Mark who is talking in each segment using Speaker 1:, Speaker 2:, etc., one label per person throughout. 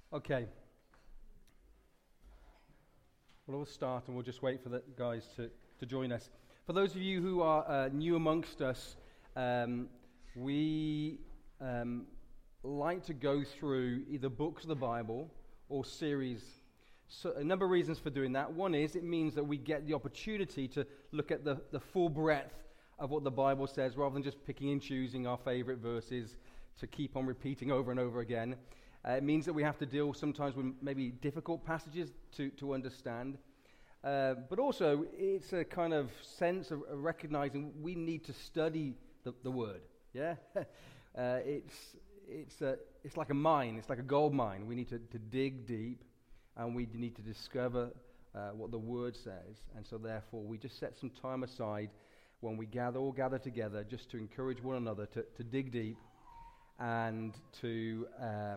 Speaker 1: Okay. Well, we'll start and we'll just wait for the guys to join us. For those of you who are new amongst us, we like to go through either books of the Bible or series. So a number of reasons for doing that. One is it means that we get the opportunity to look at the full breadth of what the Bible says rather than just picking and choosing our favorite verses to keep on repeating over and over again. It means that we have to deal sometimes with maybe difficult passages to understand. But also, it's a kind of sense of recognizing we need to study the Word. Yeah? It's like a mine. It's like a gold mine. We need to dig deep, and we need to discover what the Word says. And so therefore, we just set some time aside when we all gather together just to encourage one another to dig deep and to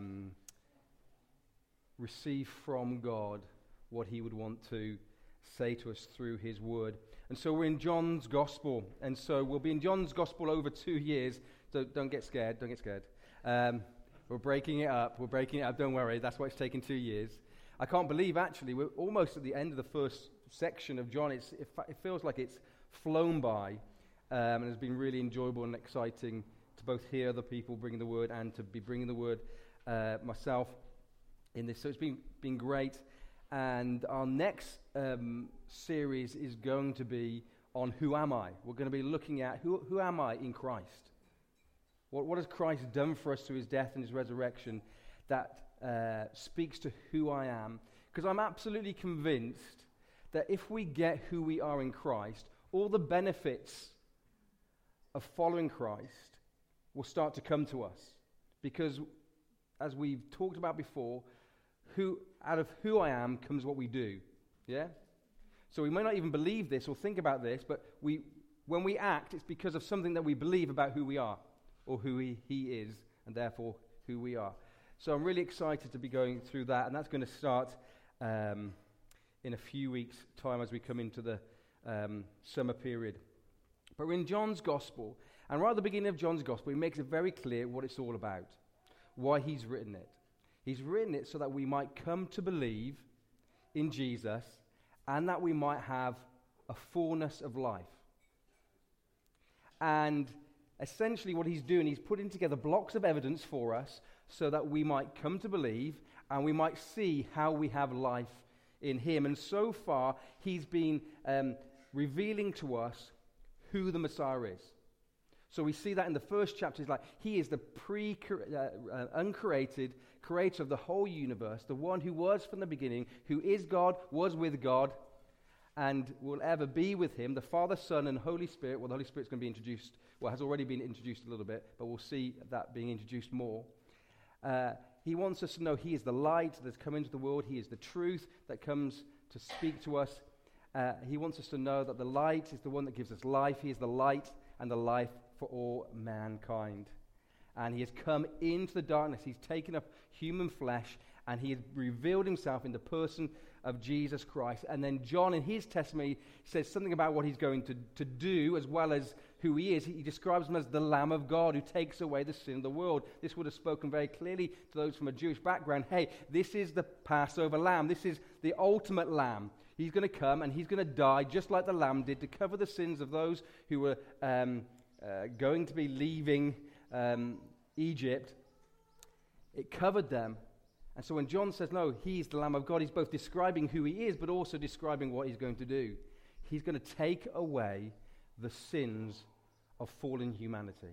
Speaker 1: receive from God what he would want to say to us through his word. And so we're in John's Gospel, and so we'll be in John's Gospel over 2 years, so don't get scared. We're breaking it up, don't worry, that's why it's taken 2 years. I can't believe, actually, we're almost at the end of the first section of John. It feels like it's flown by, and it's been really enjoyable and exciting to both hear other people bringing the word and to be bringing the word myself in this. So it's been great. And our next series is going to be on who am I? We're going to be looking at who am I in Christ? What has Christ done for us through his death and his resurrection that speaks to who I am? Because I'm absolutely convinced that if we get who we are in Christ, all the benefits of following Christ will start to come to us. Because as we've talked about before, out of who I am comes what we do. Yeah? So we may not even believe this or think about this, but when we act, it's because of something that we believe about who we are, or who he is, and therefore who we are. So I'm really excited to be going through that, and that's going to start in a few weeks' time as we come into the summer period. But we're in John's Gospel, and right at the beginning of John's Gospel, he makes it very clear what it's all about, why he's written it. He's written it so that we might come to believe in Jesus and that we might have a fullness of life. And essentially what he's doing, he's putting together blocks of evidence for us so that we might come to believe and we might see how we have life in him. And so far, he's been revealing to us who the Messiah is. So we see that in the first chapter. It's like he is the uncreated creator of the whole universe, the one who was from the beginning, who is God, was with God, and will ever be with him, the Father, Son, and Holy Spirit. Well, the Holy Spirit's going to be introduced, has already been introduced a little bit, but we'll see that being introduced more. He wants us to know he is the light that's come into the world. He is the truth that comes to speak to us. He wants us to know that the light is the one that gives us life. He is the light and the life for all mankind. And he has come into the darkness. He's taken up human flesh, and he has revealed himself in the person of Jesus Christ. And then John, in his testimony, says something about what he's going to do as well as who he is. He describes him as the Lamb of God who takes away the sin of the world. This would have spoken very clearly to those from a Jewish background. Hey, this is the Passover lamb. This is the ultimate lamb. He's going to come and he's going to die just like the lamb did to cover the sins of those who were going to be leaving Egypt. It covered them. And so when John says, no, he's the Lamb of God, he's both describing who he is, but also describing what he's going to do. He's going to take away the sins of fallen humanity.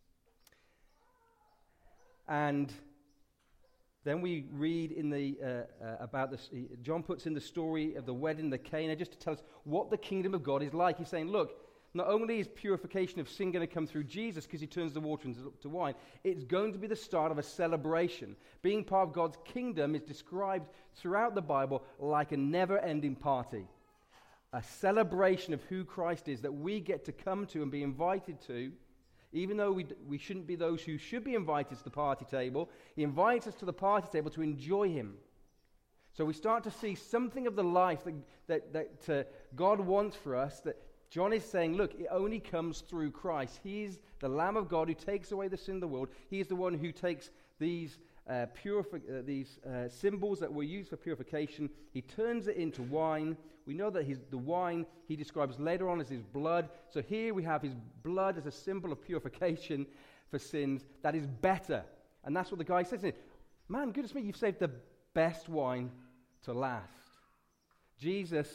Speaker 1: And then we read in about this. John puts in the story of the wedding, the Cana, just to tell us what the kingdom of God is like. He's saying, look, not only is purification of sin going to come through Jesus because he turns the water into wine, it's going to be the start of a celebration. Being part of God's kingdom is described throughout the Bible like a never-ending party. A celebration of who Christ is that we get to come to and be invited to. Even though we shouldn't be those who should be invited to the party table, he invites us to the party table to enjoy him. So we start to see something of the life that God wants for us, that John is saying, look, it only comes through Christ. He's the Lamb of God who takes away the sin of the world. He is the one who takes these symbols that were used for purification. He turns it into wine. We know that the wine he describes later on as his blood. So here we have his blood as a symbol of purification for sins that is better. And that's what the guy says. Man, goodness me, you've saved the best wine to last. Jesus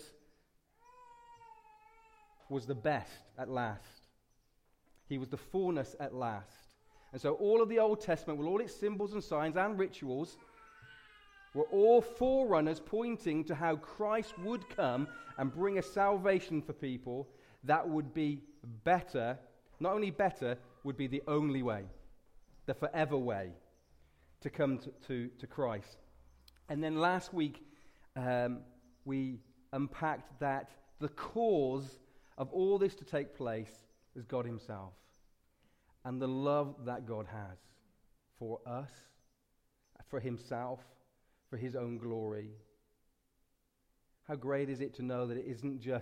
Speaker 1: was the best at last. He was the fullness at last. And so all of the Old Testament, with all its symbols and signs and rituals, were all forerunners pointing to how Christ would come and bring a salvation for people that would be better. Not only better, would be the only way, the forever way to come to Christ. And then last week, we unpacked that the cause of all this to take place is God himself and the love that God has for us, for himself, for his own glory. How great is it to know that it isn't just,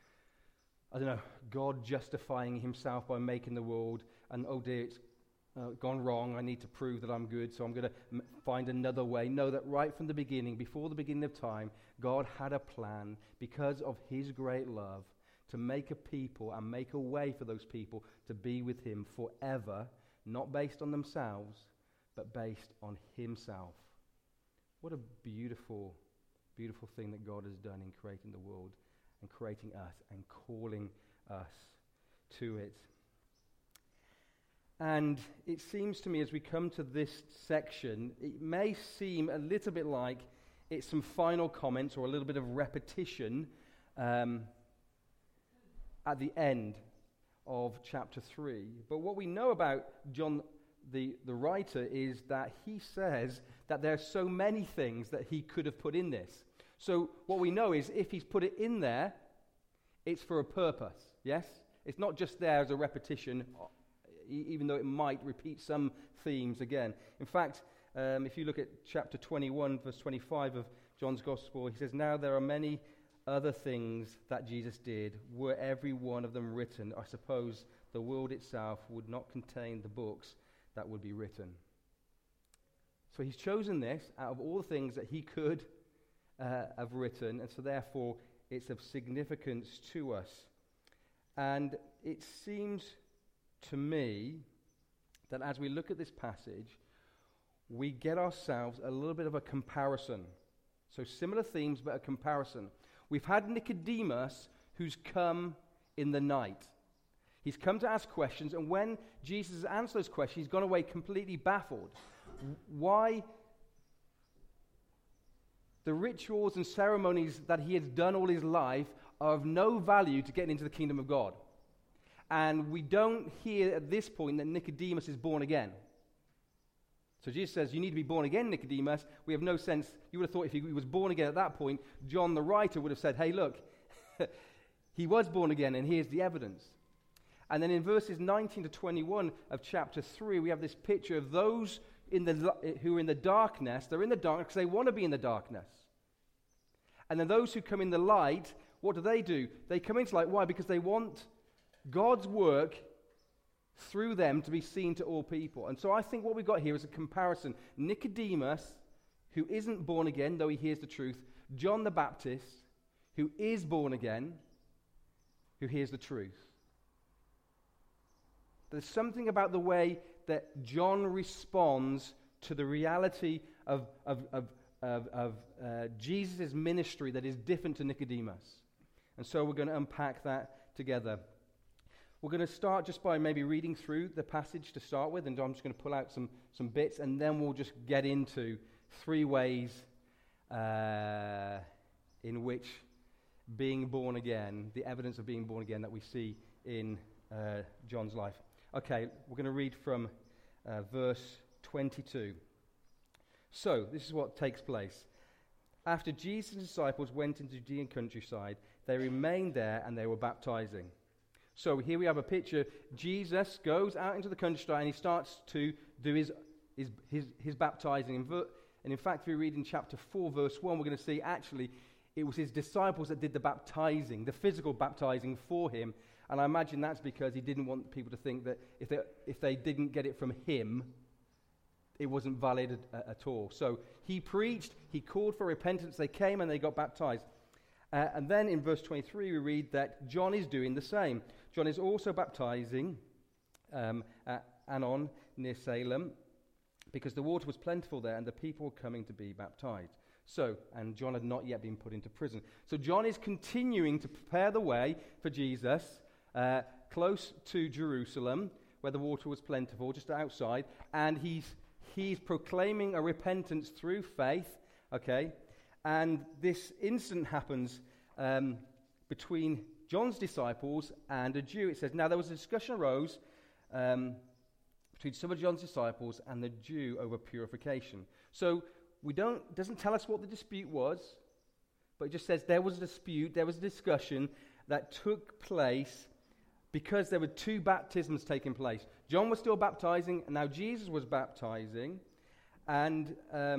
Speaker 1: God justifying himself by making the world and, oh dear, it's gone wrong, I need to prove that I'm good, so I'm going to find another way. No, that right from the beginning, before the beginning of time, God had a plan because of his great love to make a people and make a way for those people to be with him forever, not based on themselves, but based on himself. What a beautiful, beautiful thing that God has done in creating the world and creating us and calling us to it. And it seems to me as we come to this section, it may seem a little bit like it's some final comments or a little bit of repetition at the end of chapter 3. But what we know about John, the writer, is that he says that there are so many things that he could have put in this. So what we know is if he's put it in there, it's for a purpose, yes? It's not just there as a repetition, even though it might repeat some themes again. In fact, if you look at chapter 21, verse 25 of John's Gospel, he says, "Now there are many other things that Jesus did. Were every one of them written, I suppose the world itself would not contain the books that would be written." So he's chosen this out of all the things that he could have written, and so therefore it's of significance to us. And it seems to me that as we look at this passage, we get ourselves a little bit of a comparison. So similar themes, but a comparison. We've had Nicodemus who's come in the night. He's come to ask questions, and when Jesus answered those questions, he's gone away completely baffled. Why the rituals and ceremonies that he has done all his life are of no value to getting into the kingdom of God. And we don't hear at this point that Nicodemus is born again. So Jesus says, you need to be born again, Nicodemus. We have no sense. You would have thought if he was born again at that point, John the writer would have said, hey, look, he was born again, and here's the evidence. And then in verses 19 to 21 of chapter 3, we have this picture of those who are in the darkness. They're in the darkness because they want to be in the darkness. And then those who come in the light, what do? They come into light. Why? Because they want God's work through them to be seen to all people. And so I think what we've got here is a comparison. Nicodemus, who isn't born again, though he hears the truth. John the Baptist, who is born again, who hears the truth. There's something about the way that John responds to the reality of Jesus' ministry that is different to Nicodemus. And so we're going to unpack that together. We're going to start just by maybe reading through the passage to start with, and I'm just going to pull out some bits, and then we'll just get into 3 ways in which being born again, the evidence of being born again that we see in John's life. Okay, we're going to read from verse 22. So, this is what takes place. After Jesus' disciples went into Judean countryside, they remained there and they were baptizing. So here we have a picture. Jesus goes out into the countryside and he starts to do his baptizing. And in fact, if we read in chapter 4, verse 1, we're going to see actually it was his disciples that did the baptizing, the physical baptizing for him. And I imagine that's because he didn't want people to think that if they didn't get it from him, it wasn't valid at all. So he preached, he called for repentance, they came and they got baptized. And then in verse 23 we read that John is doing the same. John is also baptizing at Anon near Salem, because the water was plentiful there and the people were coming to be baptized. So, and John had not yet been put into prison. So John is continuing to prepare the way for Jesus, close to Jerusalem, where the water was plentiful, just outside, and he's proclaiming a repentance through faith, okay? And this incident happens between John's disciples and a Jew. It says, now there was a discussion arose between some of John's disciples and the Jew over purification. So doesn't tell us what the dispute was, but it just says there was a dispute, there was a discussion that took place because there were two baptisms taking place. John was still baptizing, and now Jesus was baptizing, and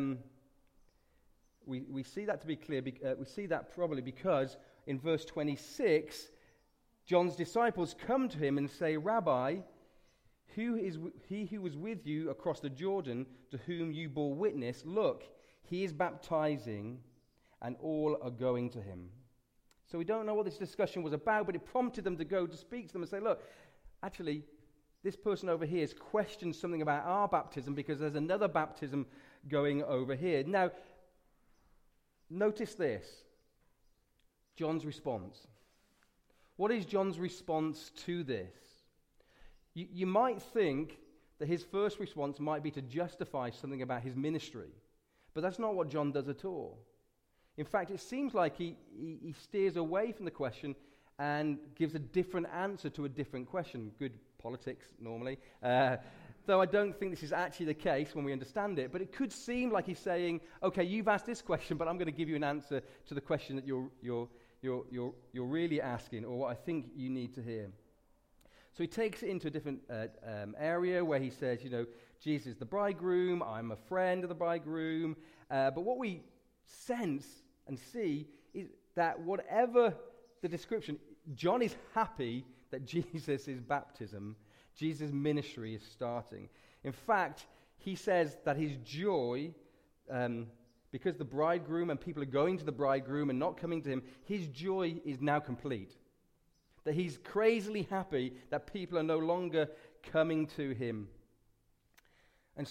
Speaker 1: we see that to be clear. We see that probably because in verse 26, John's disciples come to him and say, Rabbi, who is he who was with you across the Jordan, to whom you bore witness? Look, he is baptizing, and all are going to him. So we don't know what this discussion was about, but it prompted them to go to speak to them and say, look, actually, this person over here has questioned something about our baptism because there's another baptism going over here. Now, notice this, John's response. What is John's response to this? You might think that his first response might be to justify something about his ministry, but that's not what John does at all. In fact, it seems like he steers away from the question and gives a different answer to a different question. Good politics, normally. Though I don't think this is actually the case when we understand it, but it could seem like he's saying, okay, you've asked this question, but I'm going to give you an answer to the question that you're really asking, or what I think you need to hear. So he takes it into a different area where he says, Jesus is the bridegroom, I'm a friend of the bridegroom. But what we sense and see is that whatever the description, John is happy that Jesus' baptism, Jesus' ministry is starting. In fact, he says that his joy, because the bridegroom and people are going to the bridegroom and not coming to him, his joy is now complete. That he's crazily happy that people are no longer coming to him. And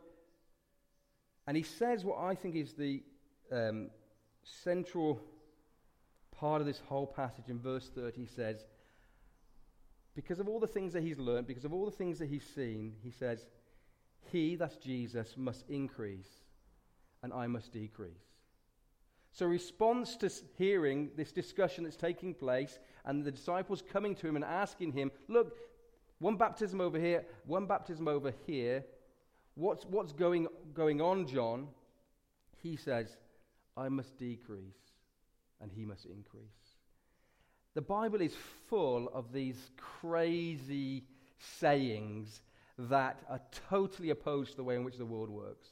Speaker 1: he says what I think is the central part of this whole passage in verse 30. He says, because of all the things that he's learned, because of all the things that he's seen, he says, he, that's Jesus, must increase and I must decrease. So response to hearing this discussion that's taking place and the disciples coming to him and asking him, look, one baptism over here, one baptism over here, what's going on, John? He says, I must decrease and he must increase. The Bible is full of these crazy sayings that are totally opposed to the way in which the world works.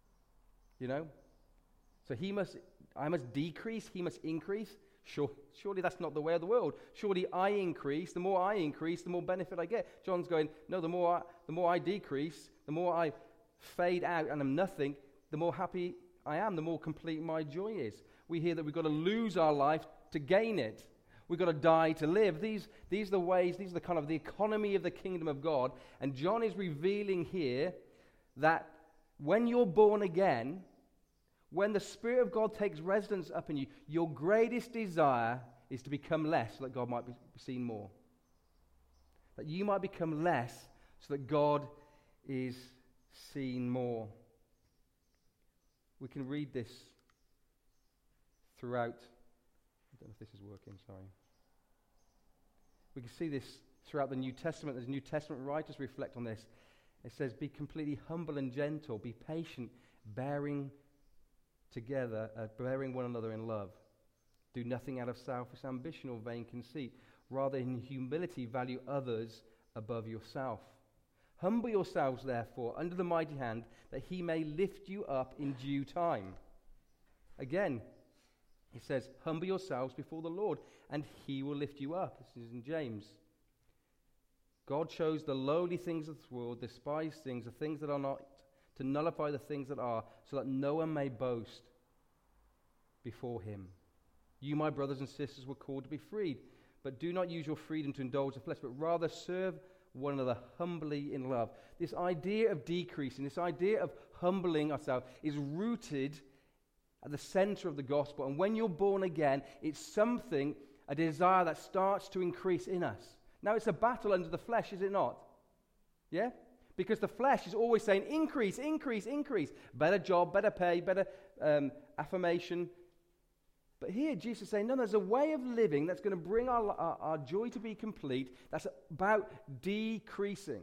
Speaker 1: So I must decrease, he must increase. Surely that's not the way of the world. Surely I increase. The more I increase, the more benefit I get. John's going, no, the more I decrease, the more I fade out and I'm nothing, the more happy I am, the more complete my joy is. We hear that we've got to lose our life to gain it. We've got to die to live. These are the ways, these are the kind of the economy of the kingdom of God. And John is revealing here that when you're born again, when the Spirit of God takes residence up in you, your greatest desire is to become less so that God might be seen more. That you might become less so that God is seen more. We can read this throughout. I don't know if this is working, sorry. We can see this throughout the New Testament. As New Testament writers reflect on this, it says, be completely humble and gentle, be patient, bearing one another in love. Do nothing out of selfish ambition or vain conceit. Rather, in humility, value others above yourself. Humble yourselves, therefore, under the mighty hand, that he may lift you up in due time. Again, he says, humble yourselves before the Lord, and he will lift you up. This is in James. God chose the lowly things of this world, despised things, the things that are not, to nullify the things that are, so that no one may boast before him. You, my brothers and sisters, were called to be freed, but do not use your freedom to indulge the flesh, but rather serve one another humbly in love. This idea of decreasing, this idea of humbling ourselves is rooted at the center of the gospel. And when you're born again, it's something, a desire that starts to increase in us. Now, it's a battle under the flesh, is it not? Yeah? Because the flesh is always saying, increase, increase, increase. Better job, better pay, better affirmation. But here, Jesus is saying, no, there's a way of living that's going to bring our joy to be complete. That's about decreasing.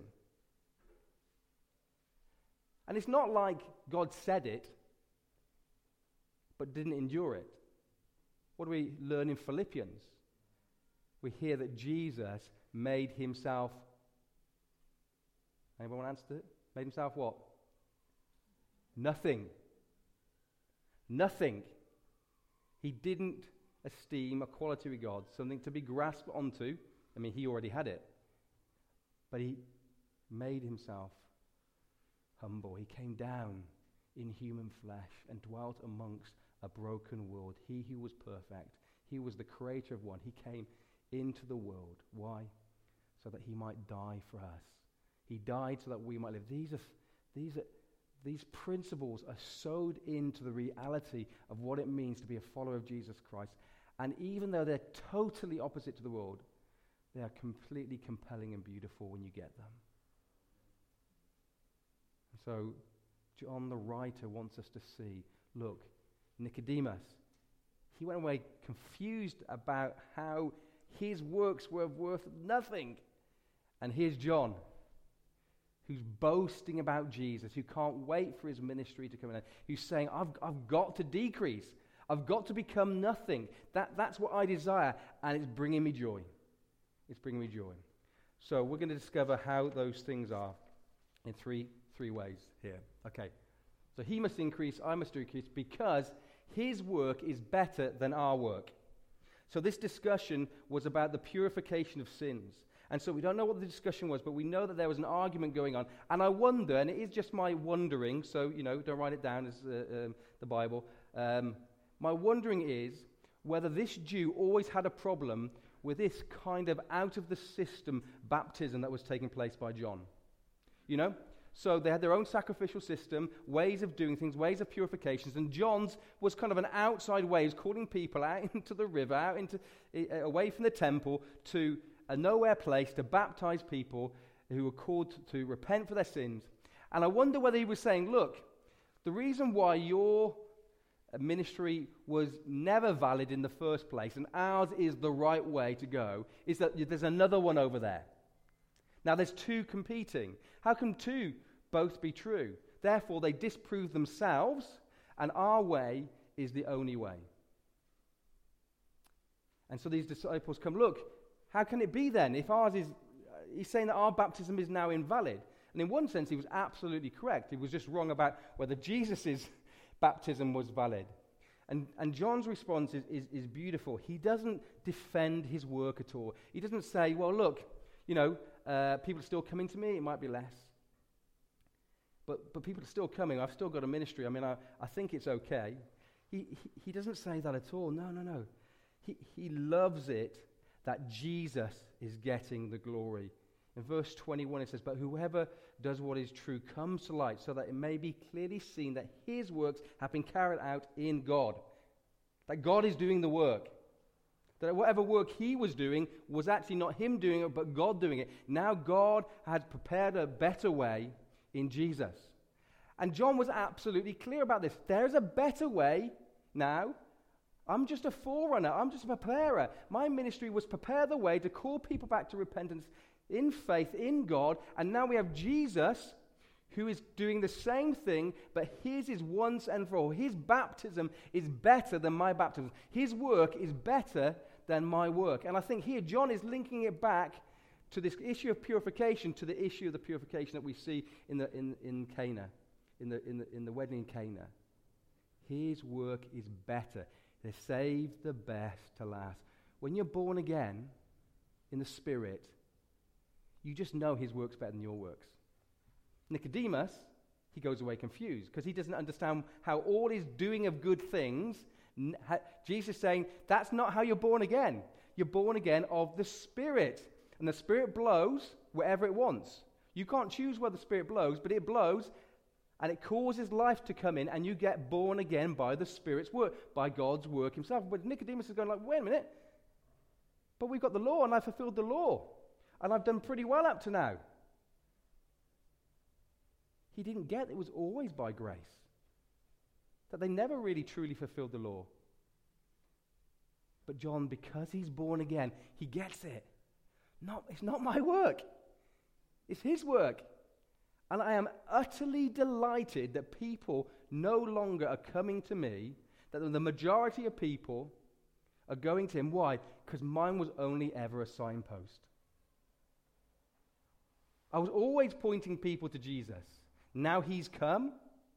Speaker 1: And it's not like God said it, but didn't endure it. What do we learn in Philippians? We hear that Jesus made himself, anyone want to answer it? Made himself what? Nothing. Nothing. He didn't esteem equality with God something to be grasped onto. I mean, he already had it. But he made himself humble. He came down in human flesh and dwelt amongst a broken world. He who was perfect, he was the creator of one. He came into the world. Why? So that he might die for us. He died so that we might live. These principles are sewed into the reality of what it means to be a follower of Jesus Christ. And even though they're totally opposite to the world, they are completely compelling and beautiful when you get them. And so John the writer wants us to see, look, Nicodemus, he went away confused about how his works were worth nothing. And here's John, who's boasting about Jesus, who can't wait for his ministry to come in, who's saying, I've got to decrease. I've got to become nothing. That's what I desire, and it's bringing me joy. It's bringing me joy. So we're going to discover how those things are in three ways here. Okay. So he must increase, I must decrease, because his work is better than our work. So this discussion was about the purification of sins. And so we don't know what the discussion was, but we know that there was an argument going on. And I wonder, and it is just my wondering, so, don't write it down as the Bible. My wondering is whether this Jew always had a problem with this kind of out-of-the-system baptism that was taking place by John. So they had their own sacrificial system, ways of doing things, ways of purifications, and John's was kind of an outside way. He was calling people out into the river, away from the temple, to a nowhere place to baptize people who were called to repent for their sins. And I wonder whether he was saying, look, the reason why your ministry was never valid in the first place, and ours is the right way to go, is that there's another one over there. Now there's two competing. How can two both be true? Therefore they disprove themselves, and our way is the only way. And so these disciples come, look, how can it be then if ours is, he's saying that our baptism is now invalid. And in one sense he was absolutely correct. He was just wrong about whether Jesus' baptism was valid. And John's response is beautiful. He doesn't defend his work at all. He doesn't say, well, look, people are still coming to me, it might be less. But people are still coming, I've still got a ministry, I think it's okay. He doesn't say that at all, no. He loves it that Jesus is getting the glory. In verse 21 it says, but whoever does what is true comes to light, so that it may be clearly seen that his works have been carried out in God. That God is doing the work. That whatever work he was doing was actually not him doing it, but God doing it. Now God had prepared a better way in Jesus. And John was absolutely clear about this. There's a better way now. I'm just a forerunner. I'm just a preparer. My ministry was prepare the way to call people back to repentance in faith in God. And now we have Jesus who is doing the same thing, but his is once and for all. His baptism is better than my baptism. His work is better than my work. And I think here John is linking it back to this issue of purification, to the issue of the purification that we see in Cana, in the wedding in Cana. His work is better. They saved the best to last. When you're born again in the Spirit, you just know his work's better than your works. Nicodemus, he goes away confused because he doesn't understand how all his doing of good things, Jesus is saying, that's not how you're born again. You're born again of the Spirit. And the Spirit blows wherever it wants. You can't choose where the Spirit blows, but it blows and it causes life to come in, and you get born again by the Spirit's work, by God's work himself. But Nicodemus is going like, wait a minute, but we've got the law, and I've fulfilled the law, and I've done pretty well up to now. He didn't get it was always by grace, that they never really truly fulfilled the law. But John, because he's born again, he gets it. No, it's not my work. It's his work. And I am utterly delighted that people no longer are coming to me, that the majority of people are going to him. Why? Because mine was only ever a signpost. I was always pointing people to Jesus. Now he's come.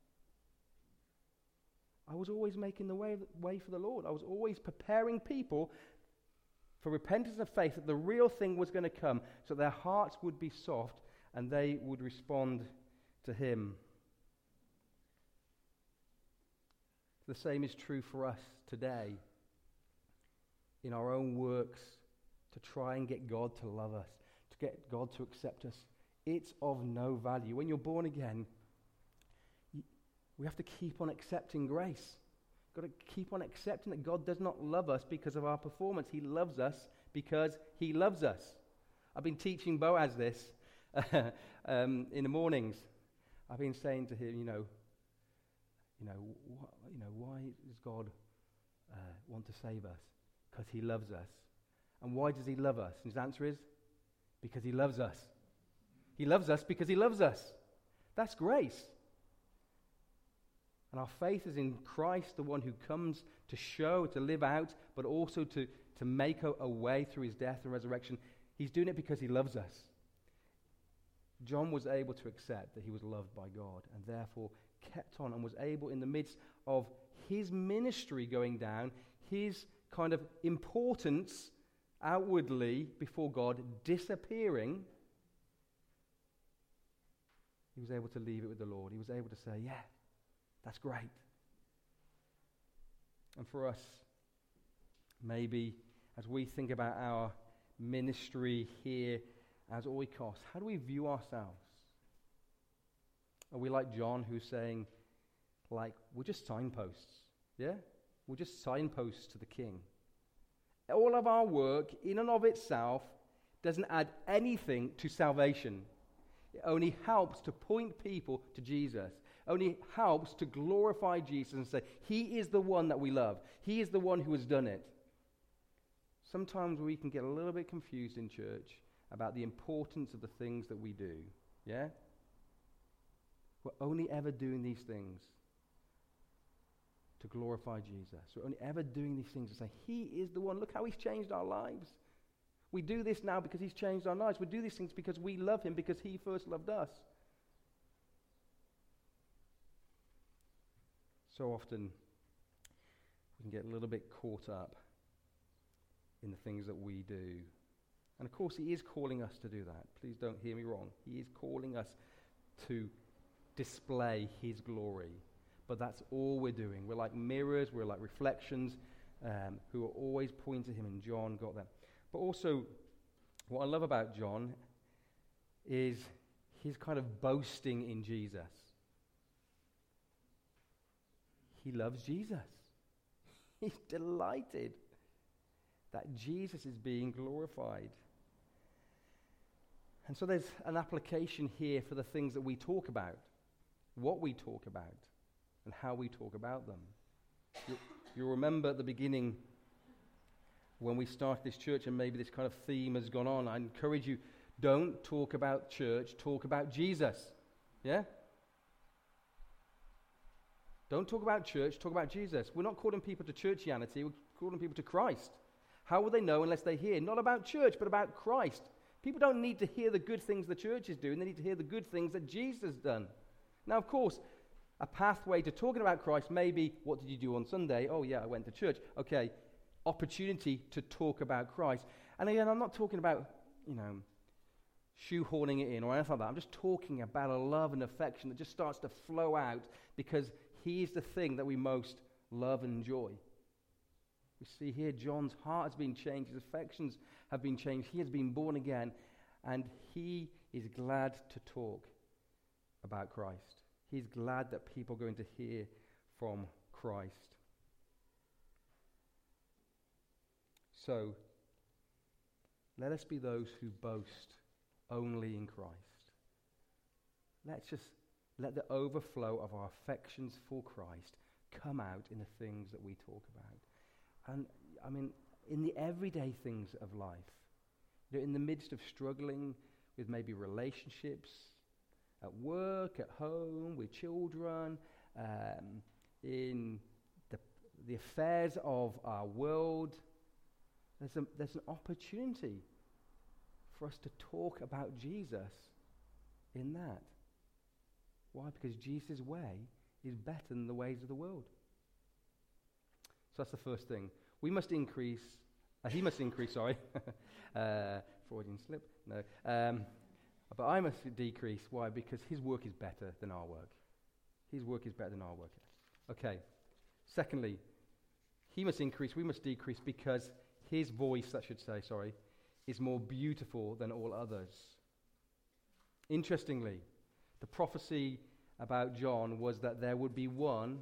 Speaker 1: I was always making the way for the Lord. I was always preparing people for repentance and faith, that the real thing was going to come, so their hearts would be soft and they would respond to him. The same is true for us today. In our own works, to try and get God to love us, to get God to accept us, it's of no value. When you're born again, we have to keep on accepting grace. Got to keep on accepting that God does not love us because of our performance. He loves us because he loves us. I've been teaching Boaz this in the mornings. I've been saying to him, why does God want to save us? Because he loves us. And why does he love us? And his answer is, because he loves us. He loves us because he loves us. That's grace. And our faith is in Christ, the one who comes to show, to live out, but also to make a way through his death and resurrection. He's doing it because he loves us. John was able to accept that he was loved by God, and therefore kept on and was able, in the midst of his ministry going down, his kind of importance outwardly before God disappearing, he was able to leave it with the Lord. He was able to say, yeah, that's great. And for us, maybe as we think about our ministry here as Oikos, how do we view ourselves? Are we like John, who's saying, we're just signposts, yeah? We're just signposts to the King. All of our work, in and of itself, doesn't add anything to salvation. It only helps to point people to Jesus. Only helps to glorify Jesus and say, he is the one that we love. He is the one who has done it. Sometimes we can get a little bit confused in church about the importance of the things that we do. Yeah? We're only ever doing these things to glorify Jesus. We're only ever doing these things to say, he is the one. Look how he's changed our lives. We do this now because he's changed our lives. We do these things because we love him, because he first loved us. So often, we can get a little bit caught up in the things that we do. And of course, he is calling us to do that. Please don't hear me wrong. He is calling us to display his glory. But that's all we're doing. We're like mirrors, we're like reflections who are always pointing to him, and John got that. But also, what I love about John is his kind of boasting in Jesus. He loves Jesus. He's delighted that Jesus is being glorified. And so there's an application here for the things that we talk about, what we talk about, and how we talk about them. You'll remember at the beginning when we started this church, and maybe this kind of theme has gone on, I encourage you, don't talk about church, talk about Jesus. Yeah? Don't talk about church, talk about Jesus. We're not calling people to churchianity, we're calling people to Christ. How will they know unless they hear? Not about church, but about Christ. People don't need to hear the good things the church is doing, they need to hear the good things that Jesus has done. Now, of course, a pathway to talking about Christ may be, what did you do on Sunday? Oh yeah, I went to church. Okay, opportunity to talk about Christ. And again, I'm not talking about, shoehorning it in or anything like that. I'm just talking about a love and affection that just starts to flow out because he is the thing that we most love and enjoy. We see here John's heart has been changed, his affections have been changed, he has been born again, and he is glad to talk about Christ. He's glad that people are going to hear from Christ. So, let us be those who boast only in Christ. Let's just let the overflow of our affections for Christ come out in the things that we talk about. And, I mean, in the everyday things of life, in the midst of struggling with maybe relationships, at work, at home, with children, in the affairs of our world, there's an opportunity for us to talk about Jesus in that. Why? Because Jesus' way is better than the ways of the world. So that's the first thing. We must increase, he must increase, sorry. Freudian slip, no. But I must decrease. Why? Because his work is better than our work. His work is better than our work. Okay. Secondly, he must increase, we must decrease because his voice, is more beautiful than all others. Interestingly, the prophecy about John was that there would be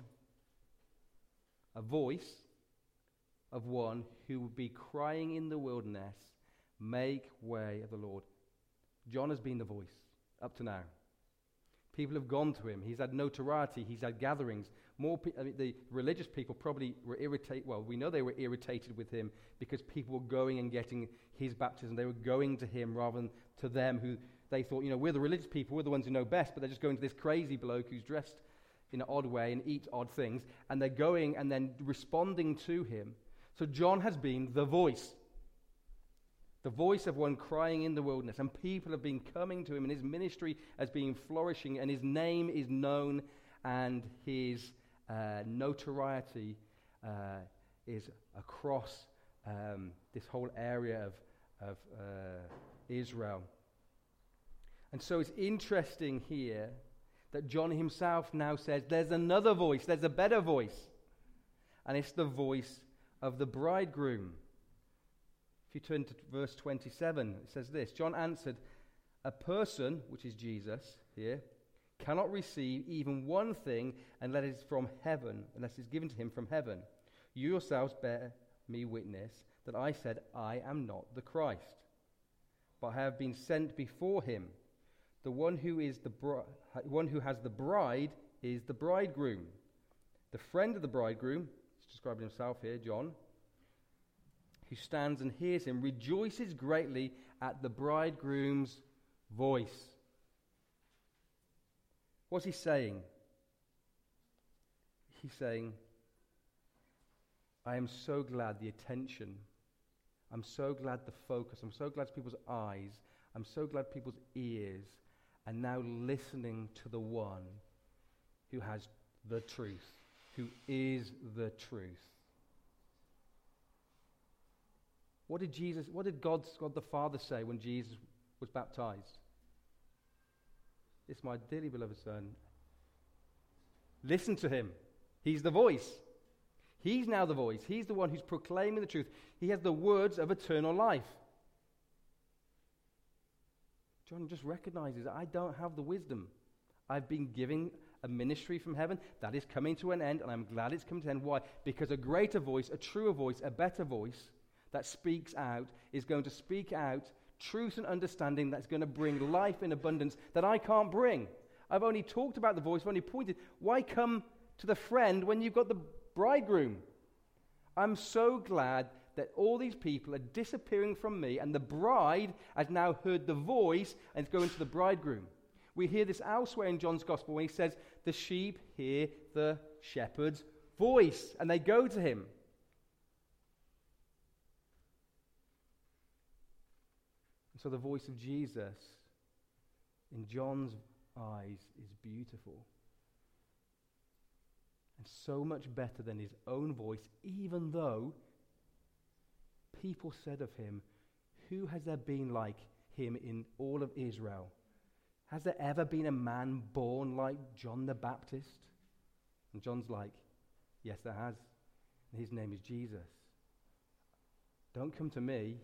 Speaker 1: a voice of one who would be crying in the wilderness, make way of the Lord. John has been the voice up to now. People have gone to him. He's had notoriety. He's had gatherings. The religious people probably were irritated. Well, we know they were irritated with him because people were going and getting his baptism. They were going to him rather than to them, who they thought, we're the religious people. We're the ones who know best. But they're just going to this crazy bloke who's dressed in an odd way and eats odd things. And they're going and then responding to him. So John has been the voice. The voice of one crying in the wilderness. And people have been coming to him, and his ministry has been flourishing, and his name is known, and his notoriety is across this whole area of Israel. And so it's interesting here that John himself now says there's another voice, there's a better voice, and it's the voice of the bridegroom. If you turn to verse 27, it says this: John answered, a person, which is Jesus here, cannot receive even one thing unless it's from heaven, unless it's given to him from heaven. You yourselves bear me witness that I said I am not the Christ, but I have been sent before him. The one who has the bride is the bridegroom. The friend of the bridegroom, he's describing himself here, John, who stands and hears him, rejoices greatly at the bridegroom's voice. What's he saying? He's saying, I am so glad the attention, I'm so glad the focus, I'm so glad people's eyes, I'm so glad people's ears are now listening to the one who has the truth, who is the truth. What did God the Father say when Jesus was baptized? It's my dearly beloved Son. Listen to him. He's the voice. He's now the voice. He's the one who's proclaiming the truth. He has the words of eternal life. John just recognizes, I don't have the wisdom. I've been given a ministry from heaven that is coming to an end, and I'm glad it's coming to an end. Why? Because a greater voice, a truer voice, a better voice that speaks out is going to speak out truth and understanding that's going to bring life in abundance that I can't bring. I've only talked about the voice, I've only pointed. Why come to the friend when you've got the bridegroom? I'm so glad that all these people are disappearing from me, and the bride has now heard the voice and is going to the bridegroom. We hear this elsewhere in John's Gospel when he says, the sheep hear the shepherd's voice, and they go to him. And so the voice of Jesus in John's eyes is beautiful. And so much better than his own voice, even though people said of him, who has there been like him in all of Israel. Has there ever been a man born like John the Baptist? And John's like, yes, there has. And his name is Jesus. Don't come to me.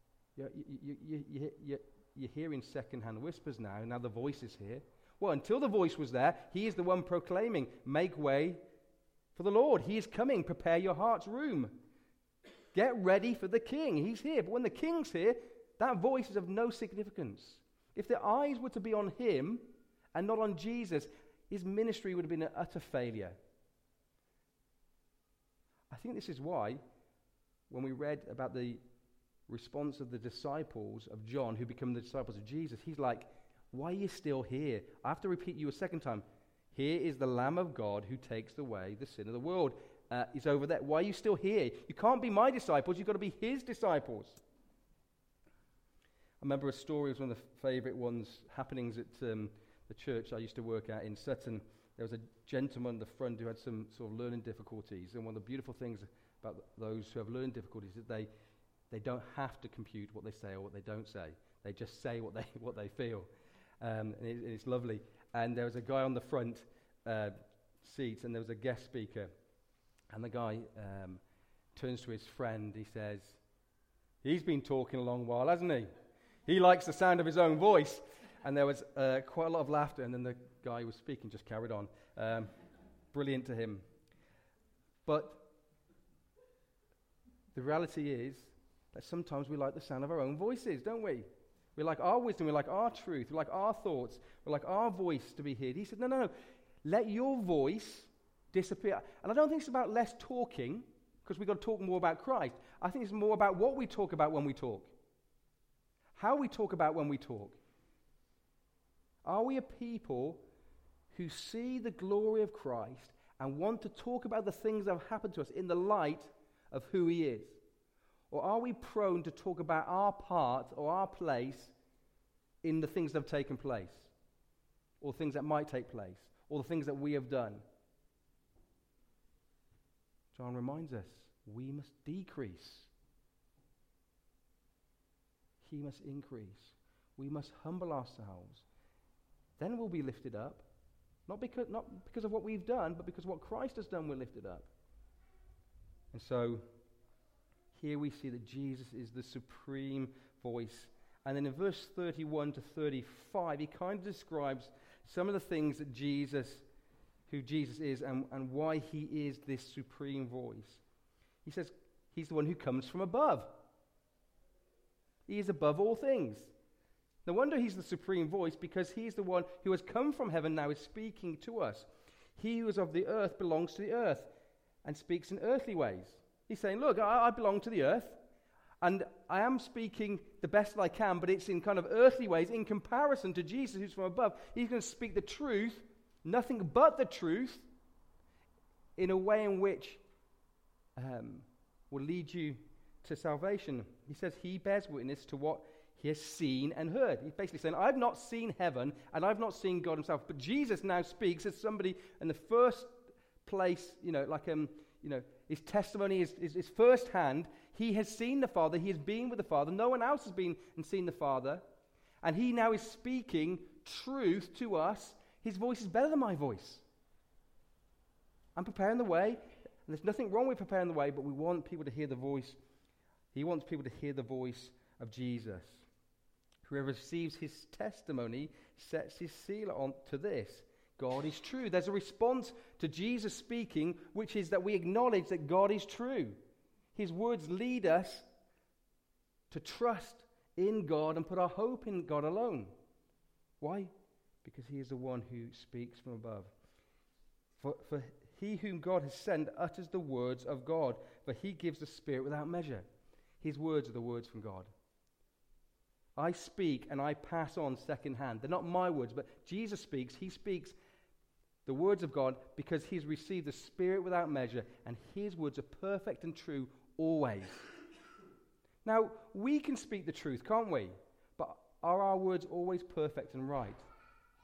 Speaker 1: You're hearing second-hand whispers now. Now the voice is here. Well, until the voice was there, he is the one proclaiming, make way for the Lord. He is coming. Prepare your heart's room. Get ready for the king. He's here. But when the king's here, that voice is of no significance. If their eyes were to be on him and not on Jesus, his ministry would have been an utter failure. I think this is why, when we read about the response of the disciples of John, who become the disciples of Jesus, he's like, why are you still here? I have to repeat you a second time. Here is the Lamb of God who takes away the sin of the world. He's over there. Why are you still here? You can't be my disciples. You've got to be his disciples. I remember a story, it was one of the favourite happenings at the church I used to work at in Sutton. There was a gentleman at the front who had some sort of learning difficulties. And one of the beautiful things about those who have learning difficulties is that they don't have to compute what they say or what they don't say. They just say what they feel. And it's lovely. And there was a guy on the front seat, and there was a guest speaker. And the guy turns to his friend. He says, he's been talking a long while, hasn't he? He likes the sound of his own voice. And there was quite a lot of laughter, and then the guy who was speaking just carried on. Brilliant to him. But the reality is that sometimes we like the sound of our own voices, don't we? We like our wisdom, we like our truth, we like our thoughts, we like our voice to be heard. He said, no, let your voice disappear. And I don't think it's about less talking, because we've got to talk more about Christ. I think it's more about what we talk about when we talk. How we talk about when we talk. Are we a people who see the glory of Christ and want to talk about the things that have happened to us in the light of who he is? Or are we prone to talk about our part or our place in the things that have taken place? Or things that might take place? Or the things that we have done? John reminds us, we must decrease. He must increase. We must humble ourselves. Then we'll be lifted up. Not because of what we've done, but because what Christ has done, we're lifted up. And so, here we see that Jesus is the supreme voice. And then in verse 31 to 35, he kind of describes some of the things that who Jesus is and why he is this supreme voice. He says he's the one who comes from above. He is above all things. No wonder he's the supreme voice, because he's the one who has come from heaven now is speaking to us. He who is of the earth belongs to the earth and speaks in earthly ways. He's saying, look, I belong to the earth, and I am speaking the best that I can, but it's in kind of earthly ways in comparison to Jesus who's from above. He's going to speak the truth, nothing but the truth, in a way in which will lead you to salvation. He says he bears witness to what he has seen and heard. He's basically saying, I've not seen heaven, and I've not seen God himself, but Jesus now speaks as somebody in the first place, his testimony is first hand. He has seen the Father. He has been with the Father. No one else has been and seen the Father. And he now is speaking truth to us. His voice is better than my voice. I'm preparing the way. And there's nothing wrong with preparing the way, but we want people to hear the voice. He wants people to hear the voice of Jesus. Whoever receives his testimony sets his seal on to this. God is true. There's a response to Jesus speaking, which is that we acknowledge that God is true. His words lead us to trust in God and put our hope in God alone. Why? Because he is the one who speaks from above. For he whom God has sent utters the words of God, for he gives the Spirit without measure. His words are the words from God. I speak and I pass on secondhand. They're not my words, but Jesus speaks. He speaks the words of God because he's received the Spirit without measure, and his words are perfect and true always. Now, we can speak the truth, can't we? But are our words always perfect and right?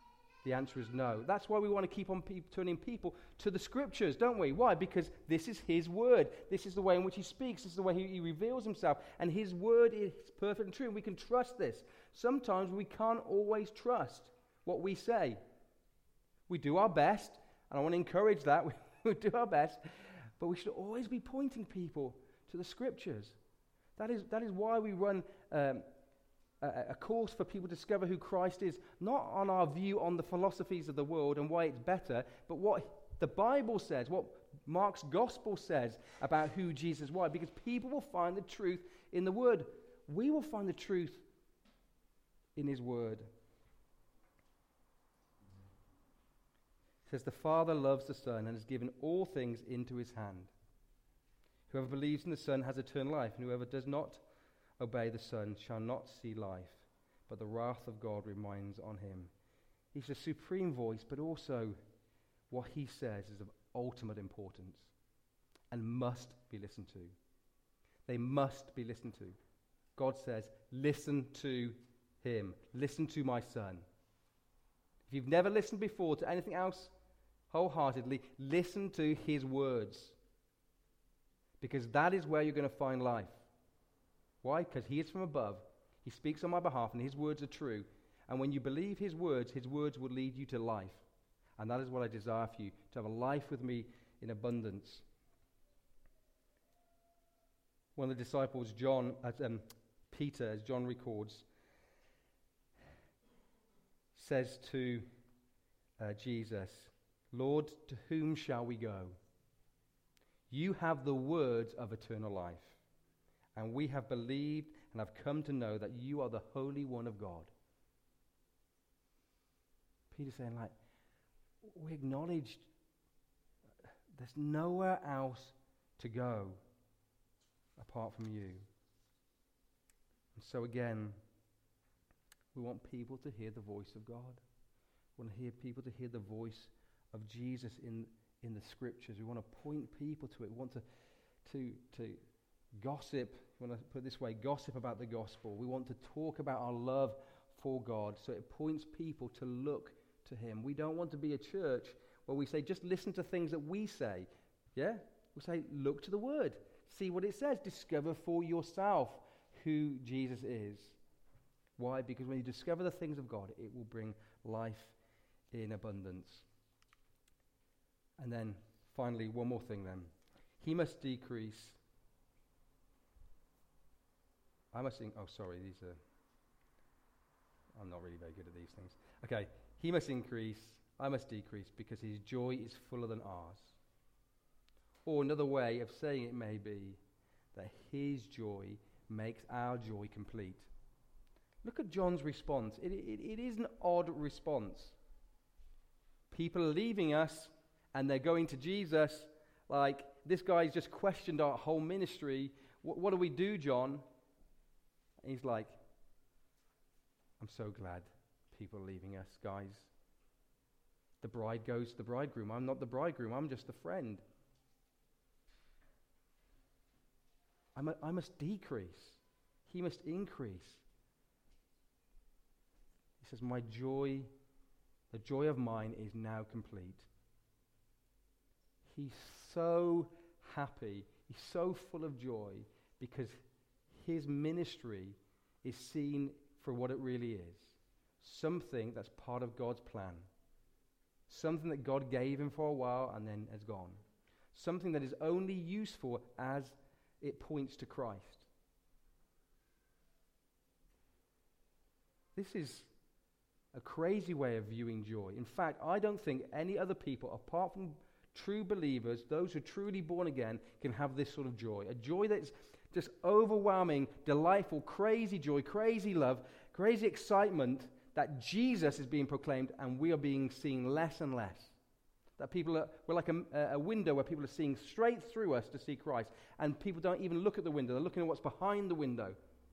Speaker 1: The answer is no. That's why we want to keep on turning people to the Scriptures, don't we? Why? Because this is His Word. This is the way in which He speaks. This is the way He reveals Himself. And His Word is perfect and true, and we can trust this. Sometimes we can't always trust what we say. We do our best, and I want to encourage that. We do our best, but we should always be pointing people to the Scriptures. That is why we run a course for people to discover who Christ is, not on our view on the philosophies of the world and why it's better, but what the Bible says, what Mark's Gospel says about who Jesus was. Because people will find the truth in the Word. We will find the truth in His Word. It says, the Father loves the Son and has given all things into His hand. Whoever believes in the Son has eternal life, and whoever does not obey the Son shall not see life, but the wrath of God remains on him. He's the supreme voice, but also what He says is of ultimate importance and must be listened to. They must be listened to. God says, listen to Him. Listen to my Son. If you've never listened before to anything else wholeheartedly, listen to His words. Because that is where you're going to find life. Why? Because He is from above. He speaks on my behalf, and His words are true. And when you believe His words will lead you to life. And that is what I desire for you, to have a life with me in abundance. One of the disciples, Peter, as John records, says to Jesus, Lord, to whom shall we go? You have the words of eternal life. And we have believed and have come to know that you are the Holy One of God. Peter's saying, we acknowledge there's nowhere else to go apart from you. And so again, we want people to hear the voice of God. We want to hear people to hear the voice of Jesus in the Scriptures. We want to point people to it. We want to gossip, I want to put it this way, gossip about the gospel. We want to talk about our love for God, so it points people to look to Him. We don't want to be a church where we say, just listen to things that we say. Yeah? We say, look to the Word. See what it says. Discover for yourself who Jesus is. Why? Because when you discover the things of God, it will bring life in abundance. And then, finally, one more thing then. He must decrease. I'm not really very good at these things. Okay, He must increase, I must decrease, because His joy is fuller than ours. Or another way of saying it may be that His joy makes our joy complete. Look at John's response. It is an odd response. People are leaving us, and they're going to Jesus. Like, this guy's just questioned our whole ministry. What do we do, John? And he's like, I'm so glad people are leaving us, guys. The bride goes to the bridegroom. I'm not the bridegroom. I'm just the friend. I must decrease. He must increase. He says, my joy, the joy of mine is now complete. He's so happy. He's so full of joy because His ministry is seen for what it really is. Something that's part of God's plan. Something that God gave him for a while and then has gone. Something that is only useful as it points to Christ. This is a crazy way of viewing joy. In fact, I don't think any other people, apart from true believers, those who are truly born again, can have this sort of joy. A joy that's just overwhelming, delightful, crazy joy, crazy love, crazy excitement that Jesus is being proclaimed and we are being seen less and less. That we're like a window where people are seeing straight through us to see Christ, and people don't even look at the window. They're looking at what's behind the window.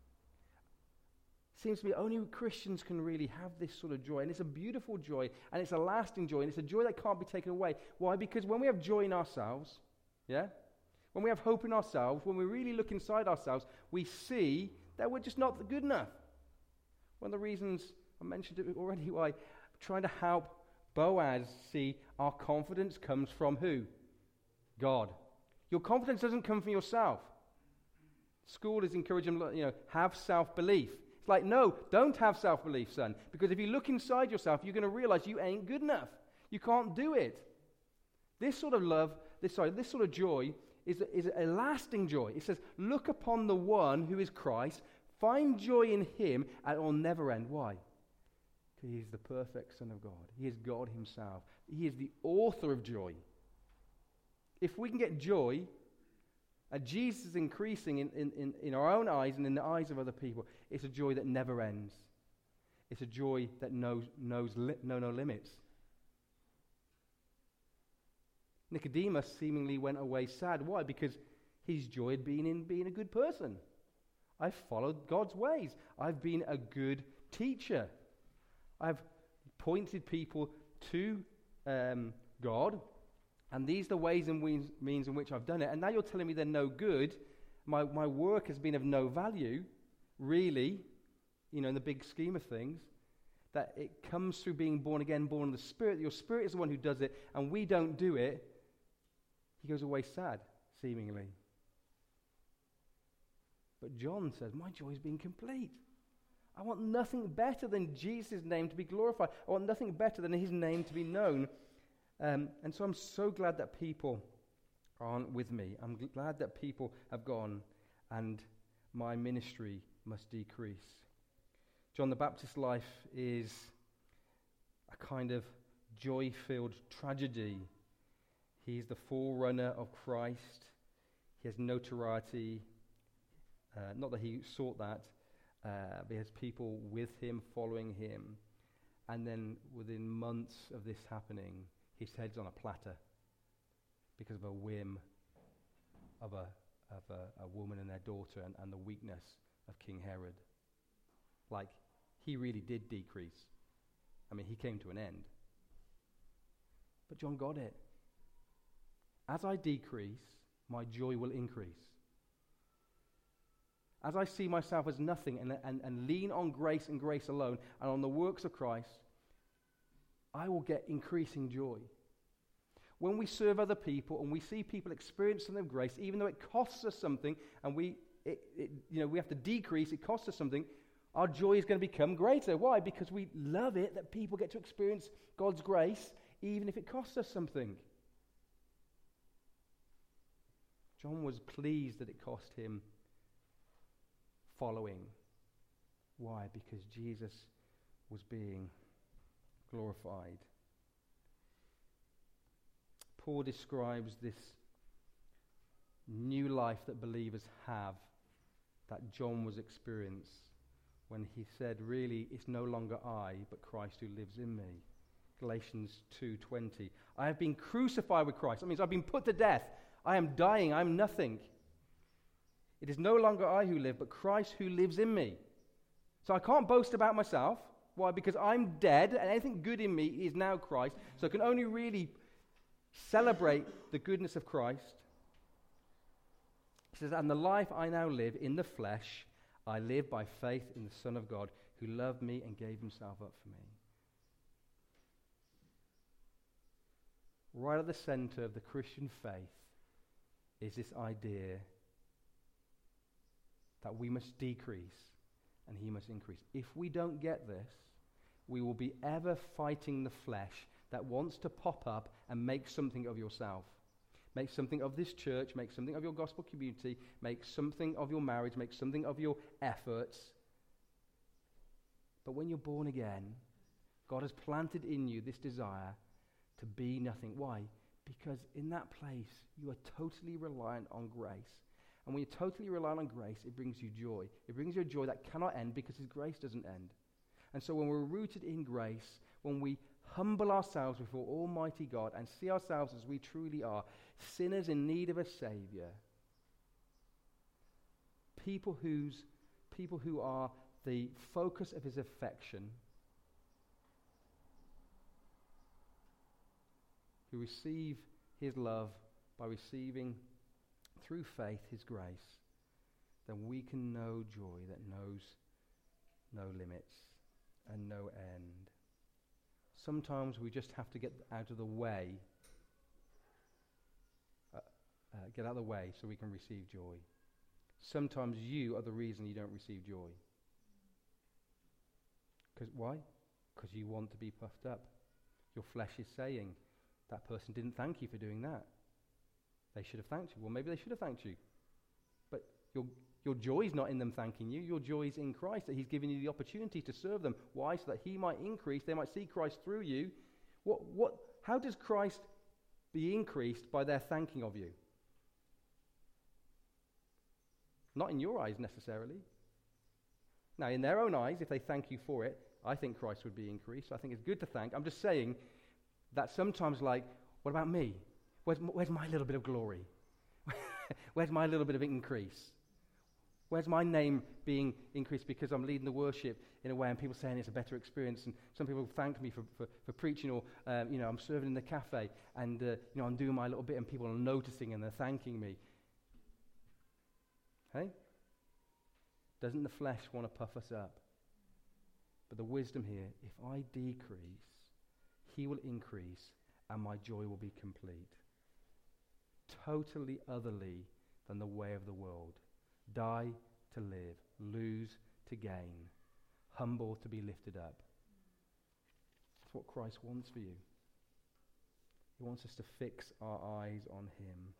Speaker 1: It seems to me only Christians can really have this sort of joy, and it's a beautiful joy, and it's a lasting joy, and it's a joy that can't be taken away. Why? Because when we have joy in ourselves, when we have hope in ourselves, when we really look inside ourselves, we see that we're just not good enough. One of the reasons, I mentioned it already, why trying to help Boaz see our confidence comes from who? God. Your confidence doesn't come from yourself. School is encouraging them, have self-belief. It's like, no, don't have self-belief, son. Because if you look inside yourself, you're going to realize you ain't good enough. You can't do it. This sort of love, this sort of joy is a lasting joy. It says, look upon the one who is Christ, find joy in him, and it will never end. Why? Because he is the perfect Son of God. He is God himself. He is the author of joy. If we can get joy, Jesus is increasing in our own eyes and in the eyes of other people, it's a joy that never ends. It's a joy that knows no limits. Nicodemus seemingly went away sad. Why? Because his joy had been in being a good person. I've followed God's ways. I've been a good teacher. I've pointed people to God, and these are the ways and means in which I've done it. And now you're telling me they're no good. My work has been of no value, really, in the big scheme of things. That it comes through being born again, born of the Spirit. Your Spirit is the one who does it, and we don't do it. He goes away sad, seemingly. But John says, my joy has been complete. I want nothing better than Jesus' name to be glorified. I want nothing better than his name to be known. And so I'm so glad that people aren't with me. I'm glad that people have gone, and my ministry must decrease. John the Baptist's life is a kind of joy-filled tragedy. He's the forerunner of Christ. He has notoriety. Not that he sought that, but he has people with him, following him. And then within months of this happening, his head's on a platter because of a whim of a woman and their daughter and the weakness of King Herod. Like, he really did decrease. I mean, he came to an end. But John got it. As I decrease, my joy will increase. As I see myself as nothing and lean on grace and grace alone and on the works of Christ, I will get increasing joy. When we serve other people and we see people experience something of grace, even though it costs us something and we have to decrease, it costs us something, our joy is going to become greater. Why? Because we love it that people get to experience God's grace, even if it costs us something. John was pleased that it cost him following. Why? Because Jesus was being glorified. Paul describes this new life that believers have that John was experiencing when he said, really, it's no longer I, but Christ who lives in me. Galatians 2:20. I have been crucified with Christ. That means I've been put to death. I am dying. I'm nothing. It is no longer I who live, but Christ who lives in me. So I can't boast about myself. Why? Because I'm dead, and anything good in me is now Christ. So I can only really celebrate the goodness of Christ. He says, and the life I now live in the flesh, I live by faith in the Son of God, who loved me and gave himself up for me. Right at the center of the Christian faith is this idea that we must decrease and he must increase. If we don't get this, we will be ever fighting the flesh that wants to pop up and make something of yourself. Make something of this church, make something of your gospel community, make something of your marriage, make something of your efforts. But when you're born again, God has planted in you this desire to be nothing. Why? Because in that place, you are totally reliant on grace. And when you're totally reliant on grace, it brings you joy. It brings you a joy that cannot end because his grace doesn't end. And so when we're rooted in grace, when we humble ourselves before Almighty God and see ourselves as we truly are, sinners in need of a Savior, people who are the focus of his affection, who receive his love by receiving through faith his grace, then we can know joy that knows no limits and no end. sometimes we just have to get out of the way. Get out of the way so we can receive joy. Sometimes you are the reason you don't receive joy. Why? Because you want to be puffed up. Your flesh is saying, that person didn't thank you for doing that. They should have thanked you. Well, maybe they should have thanked you. But your joy is not in them thanking you. Your joy is in Christ, that he's given you the opportunity to serve them. Why? So that he might increase, they might see Christ through you. How does Christ be increased by their thanking of you? Not in your eyes necessarily. Now, in their own eyes, if they thank you for it, I think Christ would be increased. I think it's good to thank. I'm just saying that sometimes, like, what about me? Where's my little bit of glory? Where's my little bit of increase? Where's my name being increased because I'm leading the worship in a way and people saying it's a better experience, and some people thank me for preaching, or I'm serving in the cafe and I'm doing my little bit and people are noticing and they're thanking me. Hey? Doesn't the flesh want to puff us up? But the wisdom here, if I decrease, he will increase and my joy will be complete. Totally otherly than the way of the world. Die to live, lose to gain, humble to be lifted up. That's what Christ wants for you. He wants us to fix our eyes on him.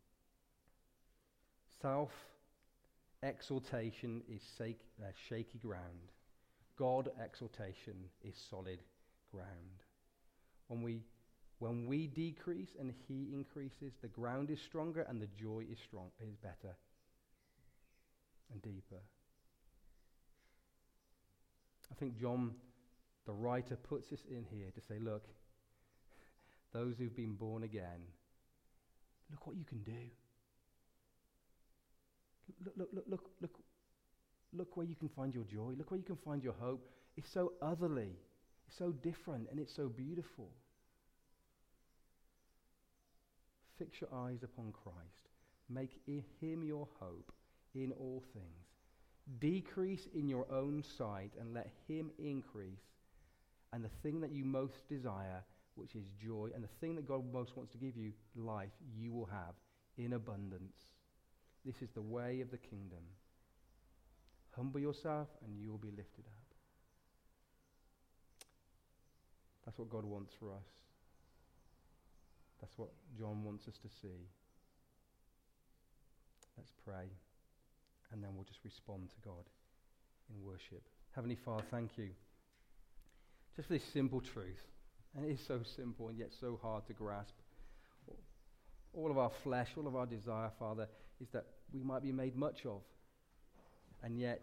Speaker 1: Self-exaltation is shaky ground. God exaltation is solid ground. When we decrease and he increases, the ground is stronger and the joy is better and deeper. I think John, the writer, puts this in here to say, look, those who've been born again, look what you can do. Look where you can find your joy. Look where you can find your hope. It's so otherly. It's so different and it's so beautiful. Fix your eyes upon Christ. Make him your hope in all things. Decrease in your own sight and let him increase. And the thing that you most desire, which is joy, and the thing that God most wants to give you, life, you will have in abundance. This is the way of the kingdom. Humble yourself and you will be lifted up. That's what God wants for us. That's what John wants us to see. Let's pray, and then we'll just respond to God in worship. Heavenly Father, thank you just for this simple truth. And it is so simple and yet so hard to grasp. All of our flesh, all of our desire, Father, is that we might be made much of. And yet,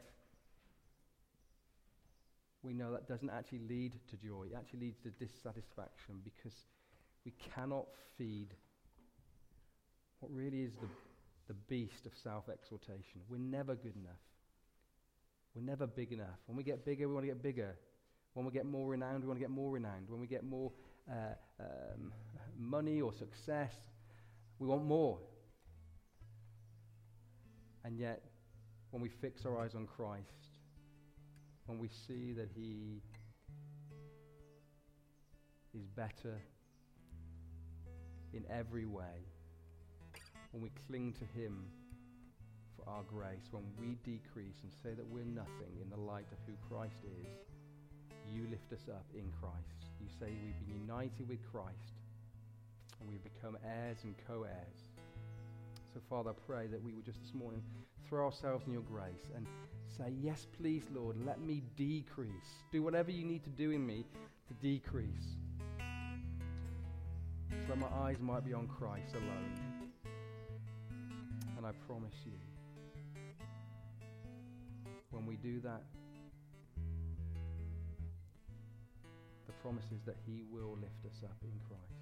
Speaker 1: we know that doesn't actually lead to joy. It actually leads to dissatisfaction, because we cannot feed what really is the beast of self-exaltation. We're never good enough. We're never big enough. When we get bigger, we want to get bigger. When we get more renowned, we want to get more renowned. When we get more money or success, we want more. And yet, when we fix our eyes on Christ, when we see that he is better in every way, when we cling to him for our grace, when we decrease and say that we're nothing in the light of who Christ is, you lift us up in Christ. You say we've been united with Christ and we've become heirs and co-heirs. So Father, I pray that we would just this morning throw ourselves in your grace and say, yes, please, Lord, let me decrease. Do whatever you need to do in me to decrease, so that my eyes might be on Christ alone. And I promise you, when we do that, the promise is that he will lift us up in Christ.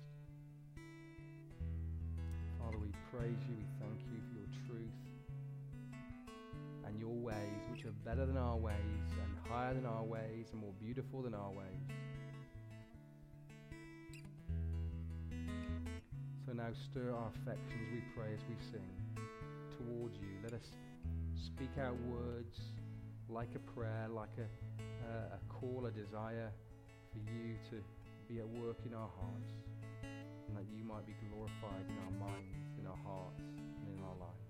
Speaker 1: Father, we praise you, we thank you for your truth and your ways, which are better than our ways and higher than our ways and more beautiful than our ways. So now stir our affections, we pray, as we sing towards you. Let us speak out words like a prayer, like a call, a desire for you to be at work in our hearts, and that you might be glorified in our minds, in our hearts, and in our lives.